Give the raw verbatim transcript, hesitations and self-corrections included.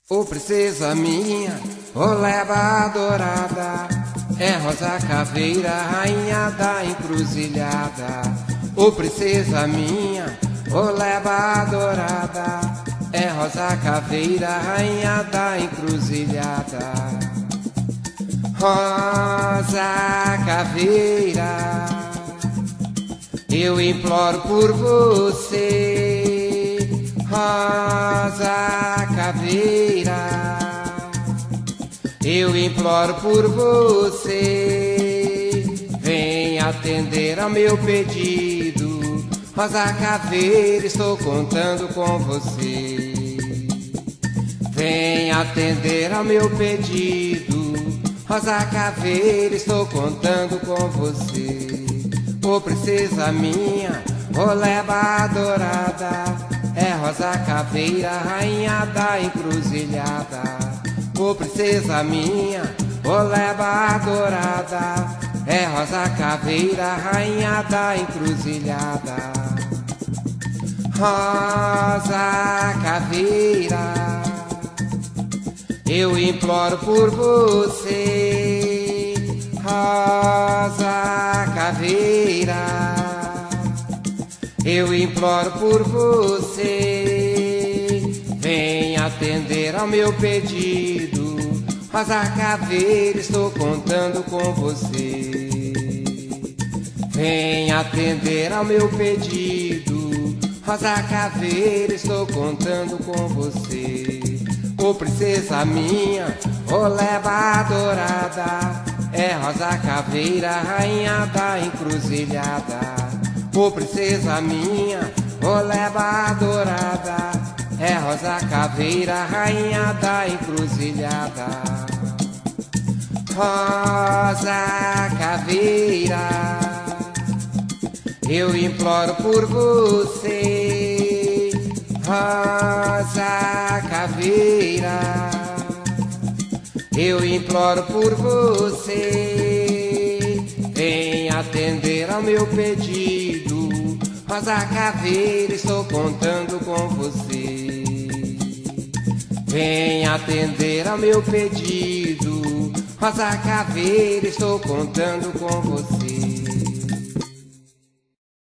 Ô princesa minha, ô leva adorada, é Rosa Caveira, rainha da encruzilhada. Ô princesa minha, ô leva adorada, é Rosa Caveira, rainha da encruzilhada. Rosa Caveira, eu imploro por você, Rosa Caveira, eu imploro por você, vem atender ao meu pedido, Rosa Caveira, estou contando com você. Vem atender ao meu pedido, Rosa Caveira, estou contando com você. Ô princesa minha, ô leva adorada, é Rosa Caveira, rainha da encruzilhada. Ô princesa minha, ô leva adorada, é Rosa Caveira, rainha da encruzilhada. Rosa Caveira, eu imploro por você, Rosa Caveira, eu imploro por você, vem atender ao meu pedido, Rosa Caveira, estou contando com você. Vem atender ao meu pedido, Rosa Caveira, estou contando com você. Ô princesa minha, ô leva adorada, é Rosa Caveira, rainha da encruzilhada. Ô princesa minha, ô leva adorada, é Rosa Caveira, rainha da encruzilhada. Rosa Caveira, eu imploro por você, Rosa Caveira, eu imploro por você, vem atender ao meu pedido, Rosa Caveira, estou contando com você. Vem atender ao meu pedido, Rosa Caveira, estou contando com você.